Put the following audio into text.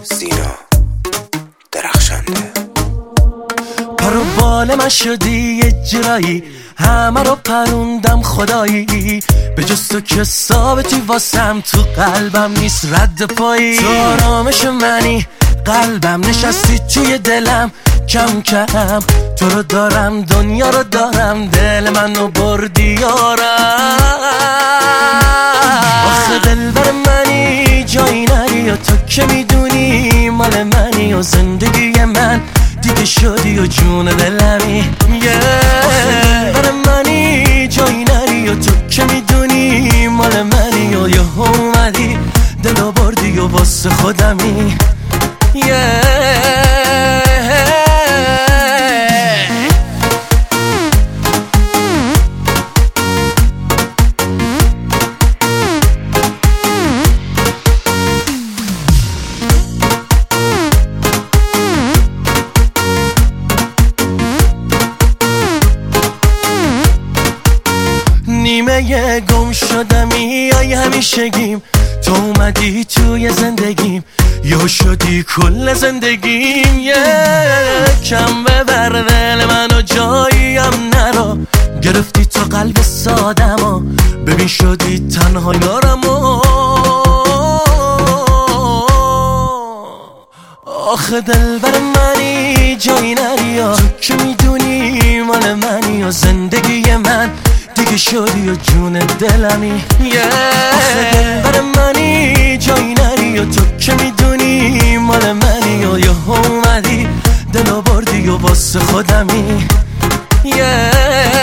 سینا درخشنده. پرو بال من شدی یه جرایی، همه رو پروندم خدایی، به جز تو که ثابتی واسم تو قلبم نیست رد پایی. تو آرامش منی، قلبم نشستی توی دلم، کم کم تو رو دارم، دنیا رو دارم، دل منو بردی یارم. آخه دلبر منی، جایی نری و تو که میدونی مال منی و زندگی من دیگه شدی و جون دلمی. آخه دلبر منی، جایی نری و تو که میدونی مال منی و یه اومدی دلو بردی و واسه خودمی. نیمه گم شدمی یا همیشگیم، تو اومدی توی زندگیم یا شدی کل زندگیم. کم ببر دل منو جاییم نرا، گرفتی تو قلب سادمو، ببین شدی تنها یارمو. آخه دلبر منی، جایی نری تو که میدونی مال منی و زندگی من دیگه شدی و جون دلمی. آخه دلبر منی، جایی نری و تو که میدونی مال منی و یه اومدی دلو بردی و واسه خودمی.